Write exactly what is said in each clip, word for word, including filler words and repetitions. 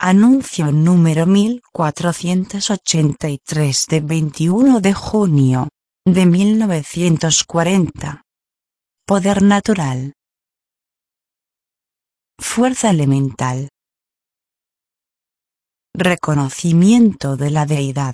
Anuncio número mil cuatrocientos ochenta y tres de veintiuno de junio de mil novecientos cuarenta. Poder natural. Fuerza elemental. Reconocimiento de la deidad.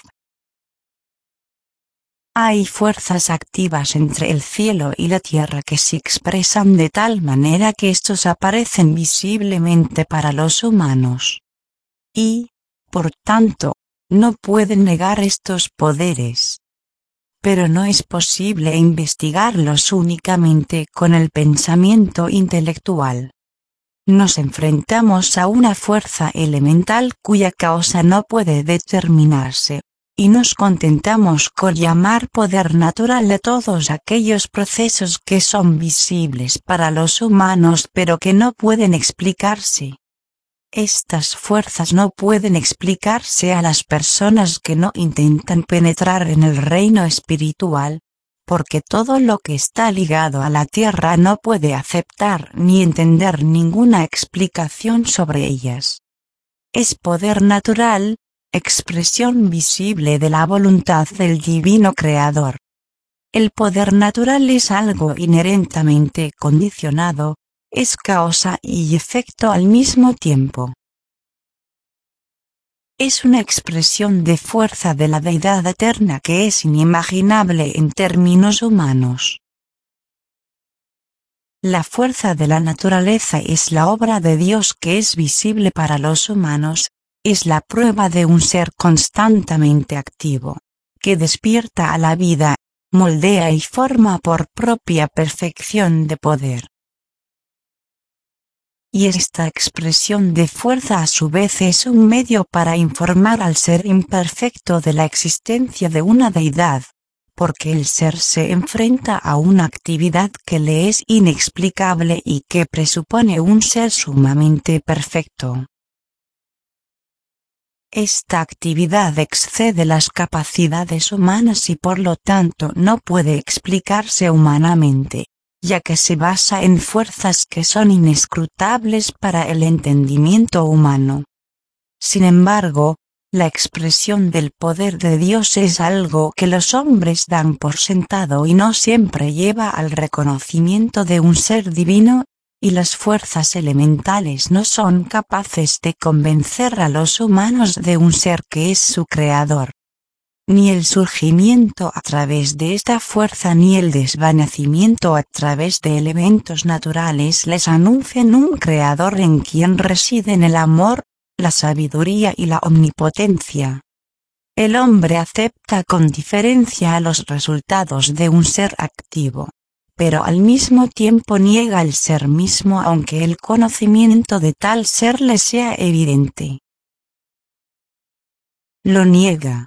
Hay fuerzas activas entre el cielo y la tierra que se expresan de tal manera que estos aparecen visiblemente para los humanos. Y, por tanto, no pueden negar estos poderes. Pero no es posible investigarlos únicamente con el pensamiento intelectual. Nos enfrentamos a una fuerza elemental cuya causa no puede determinarse, y nos contentamos con llamar poder natural a todos aquellos procesos que son visibles para los humanos pero que no pueden explicarse. Estas fuerzas no pueden explicarse a las personas que no intentan penetrar en el reino espiritual, porque todo lo que está ligado a la tierra no puede aceptar ni entender ninguna explicación sobre ellas. Es poder natural, expresión visible de la voluntad del divino creador. El poder natural es algo inherentemente condicionado, es causa y efecto al mismo tiempo. Es una expresión de fuerza de la deidad eterna que es inimaginable en términos humanos. La fuerza de la naturaleza es la obra de Dios que es visible para los humanos, es la prueba de un ser constantemente activo, que despierta a la vida, moldea y forma por propia perfección de poder. Y esta expresión de fuerza a su vez es un medio para informar al ser imperfecto de la existencia de una deidad, porque el ser se enfrenta a una actividad que le es inexplicable y que presupone un ser sumamente perfecto. Esta actividad excede las capacidades humanas y por lo tanto no puede explicarse humanamente, ya que se basa en fuerzas que son inescrutables para el entendimiento humano. Sin embargo, la expresión del poder de Dios es algo que los hombres dan por sentado y no siempre lleva al reconocimiento de un ser divino, y las fuerzas elementales no son capaces de convencer a los humanos de un ser que es su creador. Ni el surgimiento a través de esta fuerza ni el desvanecimiento a través de elementos naturales les anuncian un creador en quien residen el amor, la sabiduría y la omnipotencia. El hombre acepta con diferencia los resultados de un ser activo, pero al mismo tiempo niega el ser mismo aunque el conocimiento de tal ser le sea evidente. Lo niega.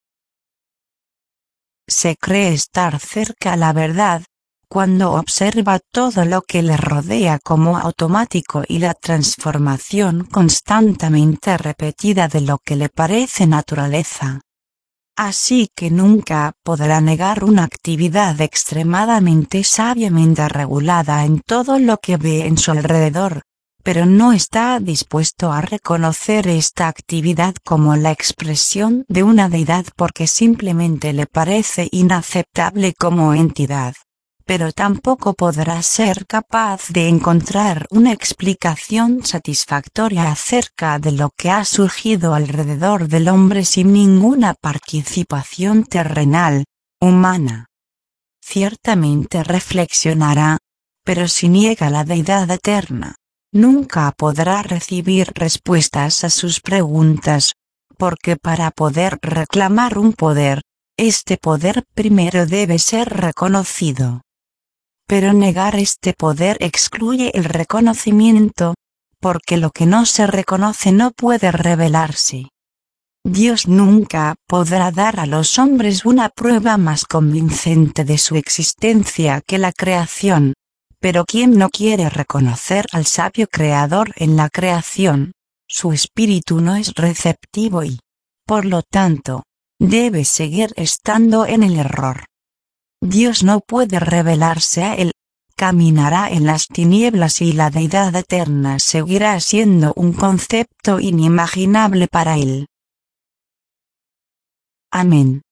Se cree estar cerca a la verdad, cuando observa todo lo que le rodea como automático y la transformación constantemente repetida de lo que le parece naturaleza. Así que nunca podrá negar una actividad extremadamente sabiamente regulada en todo lo que ve en su alrededor, pero no está dispuesto a reconocer esta actividad como la expresión de una deidad porque simplemente le parece inaceptable como entidad. Pero tampoco podrá ser capaz de encontrar una explicación satisfactoria acerca de lo que ha surgido alrededor del hombre sin ninguna participación terrenal, humana. Ciertamente reflexionará, pero si niega la deidad eterna, nunca podrá recibir respuestas a sus preguntas, porque para poder reclamar un poder, este poder primero debe ser reconocido. Pero negar este poder excluye el reconocimiento, porque lo que no se reconoce no puede revelarse. Dios nunca podrá dar a los hombres una prueba más convincente de su existencia que la creación, pero quien no quiere reconocer al sabio creador en la creación, su espíritu no es receptivo y, por lo tanto, debe seguir estando en el error. Dios no puede revelarse a él, caminará en las tinieblas y la deidad eterna seguirá siendo un concepto inimaginable para él. Amén.